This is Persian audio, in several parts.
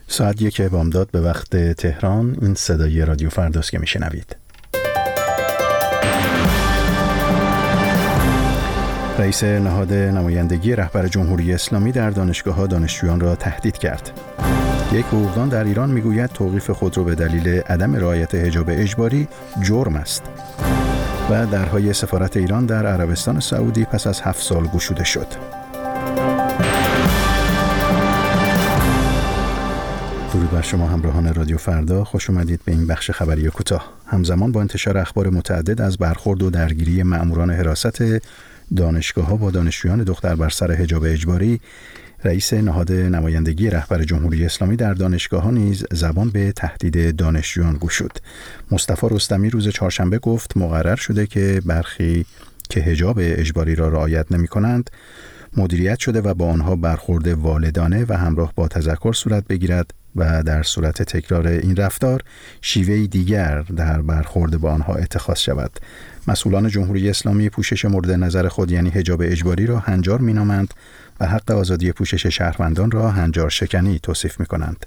ساعت 1 بامداد به وقت تهران. این صدای رادیو فرداست که میشنوید. رئیس نهاد نمایندگی رهبر جمهوری اسلامی در دانشگاه‌ها دانشجویان را تهدید کرد. یک حقوقدان در ایران میگوید توقیف خودرو به دلیل عدم رعایت حجاب اجباری جرم است. و درهای سفارت ایران در عربستان سعودی پس از 7 سال گشوده شد. درود بر شما همراهان رادیو فردا، خوش اومدید به این بخش خبری کوتاه. همزمان با انتشار اخبار متعدد از برخورد و درگیری مأموران حراست دانشگاه‌ها با دانشجویان دختر بر سر حجاب اجباری، رئیس نهاد نمایندگی رهبر جمهوری اسلامی در دانشگاه‌ها نیز زبان به تهدید دانشجویان گشود. مصطفی رستمی روز چهارشنبه گفت مقرر شده که برخی که حجاب اجباری را رعایت نمی‌کنند مدیریت شده و با آنها برخورد والدانه و همراه با تذکر صورت بگیرد و در صورت تکرار این رفتار شیوهی دیگر در برخورد با آنها اتخاذ شود. مسئولان جمهوری اسلامی پوشش مورد نظر خود یعنی حجاب اجباری را هنجار مینامند و حق آزادی پوشش شهروندان را هنجار شکنی توصیف می‌کنند.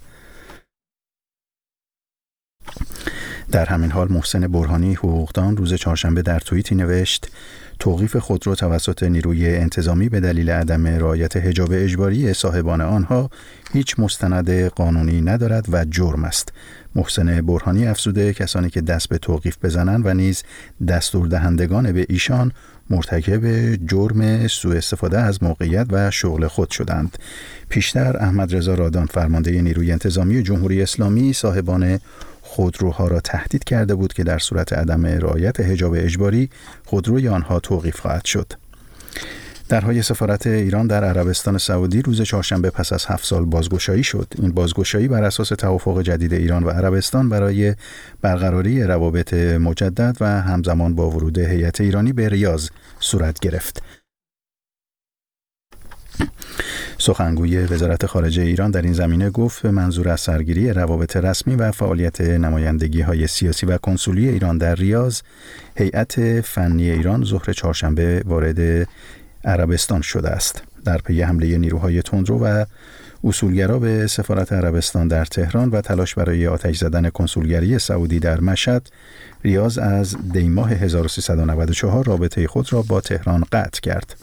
در همین حال محسن برهانی حقوقدان روز چهارشنبه در توییتی نوشت توقیف خودرو توسط نیروی انتظامی به دلیل عدم رعایت حجاب اجباری صاحبان آنها هیچ مستند قانونی ندارد و جرم است. محسن برهانی افزوده کسانی که دست به توقیف بزنند و نیز دستور دهندگان به ایشان مرتکب جرم سوء استفاده از موقعیت و شغل خود شدند. پیشتر احمد رضا رادان فرمانده نیروی انتظامی جمهوری اسلامی صاحبان خودروها را تهدید کرده بود که در صورت عدم رعایت حجاب اجباری خودروی آنها توقیف خواهد شد. درهای سفارت ایران در عربستان سعودی روز چهارشنبه پس از 7 سال بازگشایی شد. این بازگشایی بر اساس توافق جدید ایران و عربستان برای برقراری روابط مجدد و همزمان با ورود هیئت ایرانی به ریاض صورت گرفت. سخنگوی وزارت خارجه ایران در این زمینه گفت به منظور از سرگیری روابط رسمی و فعالیت نمایندگی‌های سیاسی و کنسولی ایران در ریاض، هیئت فنی ایران ظهر چهارشنبه وارد عربستان شده است. در پی حمله نیروهای تندرو و اصولگرا به سفارت عربستان در تهران و تلاش برای آتش زدن کنسولگری سعودی در مشهد، ریاض از دی ماه 1394 رابطه خود را با تهران قطع کرد.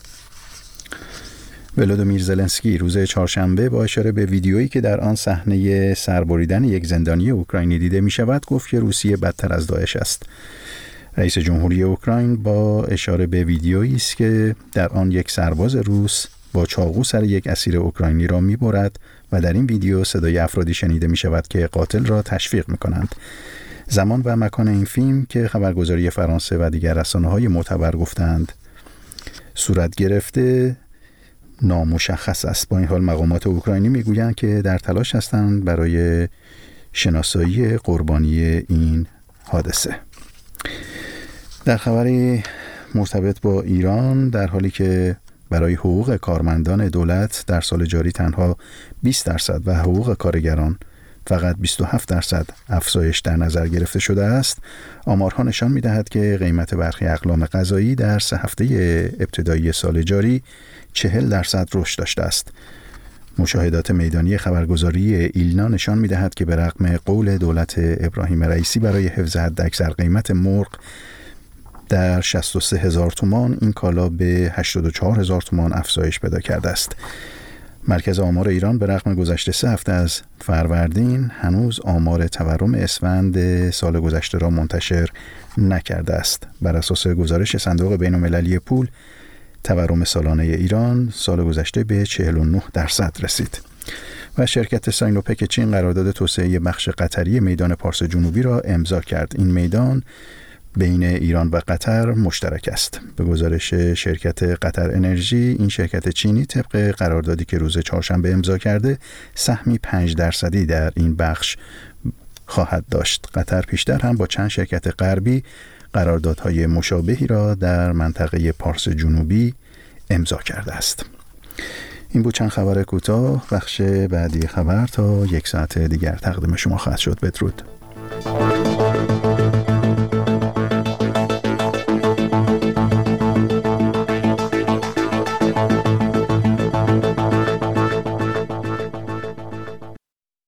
ولادیمیر زلنسکی روز چهارشنبه با اشاره به ویدیویی که در آن صحنه سربریدن یک زندانی اوکراینی دیده می شود گفت که روسیه بدتر از داعش است. رئیس جمهوری اوکراین با اشاره به ویدیویی است که در آن یک سرباز روس با چاقو سر یک اسیر اوکراینی را می برد و در این ویدیو صدای افرادی شنیده می شود که قاتل را تشویق می کنند. زمان و مکان این فیلم که خبرگزاری فرانسه و دیگر رسانه‌های معتبر گفتند صورت گرفته نامشخص است. با این حال مقامات اوکراینی میگویند که در تلاش هستند برای شناسایی قربانی این حادثه. در خبری مرتبط با ایران، در حالی که برای حقوق کارمندان دولت در سال جاری تنها 20% و حقوق کارگران فقط 27% افزایش در نظر گرفته شده است، آمارها نشان می‌دهد که قیمت برخی اقلام غذایی در 3 هفته ابتدایی سال جاری 40% رشد داشته است. مشاهدات میدانی خبرگزاری ایلنا نشان می‌دهد که به رغم قول دولت ابراهیم رئیسی برای حفظ حداکثر قیمت مرغ در 63,000 تومان، این کالا به 84,000 تومان افزایش پیدا کرده است. مرکز آمار ایران به رغم گذشته 3 هفته از فروردین هنوز آمار تورم اسفند سال گذشته را منتشر نکرده است. بر اساس گزارش صندوق بین‌المللی پول، تورم سالانه ایران سال گذشته به 49% رسید. و شرکت ساینوپک چین قرارداد توسعه بخش قطری میدان پارس جنوبی را امضا کرد. این میدان بین ایران و قطر مشترک است. به گزارش شرکت قطر انرژی، این شرکت چینی طبق قراردادی که روز چهارشنبه امضا کرده سهمی 5% در این بخش خواهد داشت. قطر پیشتر هم با چند شرکت غربی قراردادهای مشابهی را در منطقه پارس جنوبی امضا کرده است. این بود چند خبر کوتاه. بخش بعدی خبر تا 1 ساعت دیگر تقدیم شما خواهد شد. بدرود.